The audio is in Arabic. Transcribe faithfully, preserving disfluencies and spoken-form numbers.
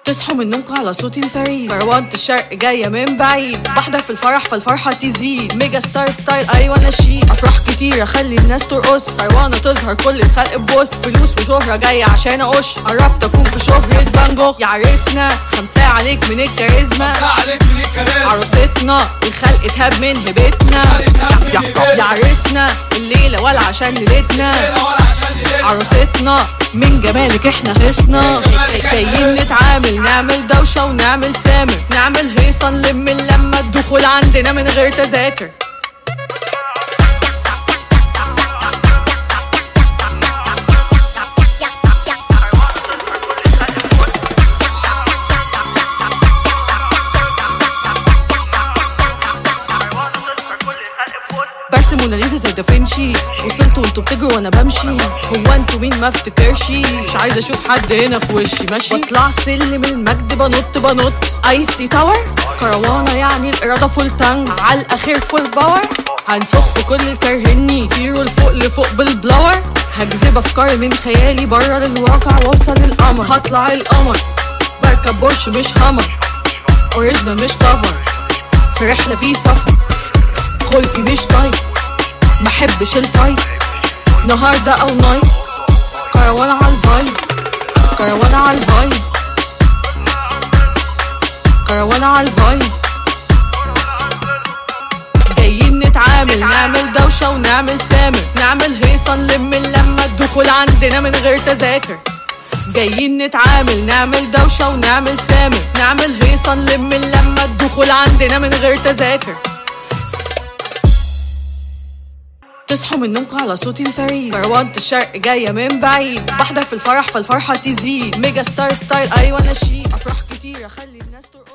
تصحوا من نومكم على صوتي الفريد، كروانة الشرق جاية من بعيد، بحضر في الفرح فالفرحة تزيد، ميجا ستار ستايل أيوة أنا شيك، أفراح كتير أخلي الناس ترقص، كروانة تظهر كل الخلق ببص، فلوس وشهرة جاية عشان أقش، قربت أكون في شهرة فان جوخ، يا عريسنا خمسة عليك من الكاريزما، عروستنا الخلق اتهاب من هبتنا، يا عريسنا الليلة ولا عشان ليلتنا، عروستنا من جمالك احنا خصنا، جايين نتعامل نعمل دوشة ونعمل سامر، نعمل هيصة نلم اللمة، الدخول عندنا من غير تذاكر. برسم موناليزا زي دافنشي، وصلت وانتوا بتجروا وانا بمشي، هو انتوا مين ما افتكرشي، مش عايزه اشوف حد هنا في وشي ماشي، بطلع سلم المجد بنط بنط، اي سي تاور كروانه يعني الاراده فول تانج، على الاخير فول باور، هنفخ في كل الكرهني، طيروا لفوق لفوق بالبلاور، هجذب افكاري من خيالي بره للواقع واوصل للقمر، هطلع القمر بركب بورش مش همر، اوريجنال مش كفر، في رحله في سفر، خلقي مش طايق محبش الفايت، نهاردة او نايت، كروانة عالفايب، كروانة عالفايب، كروانة عالفايب، جايين نتعامل نعمل دوشة ونعمل سامر، نعمل هيصة نلم اللمة، الدخول عندنا من غير تذاكر، جايين نتعامل نعمل دوشة ونعمل سامر، نعمل هيصة نلم اللمة، الدخول عندنا من غير تذاكر. تصحوا من نومكم على صوتي الفريد، كروانة الشرق جاية من بعيد، بحضر في الفرح فالفرحة تزيد، ميجا ستار ستايل أيوة أنا شيك، أفراح كتير أخلي الناس ترقص.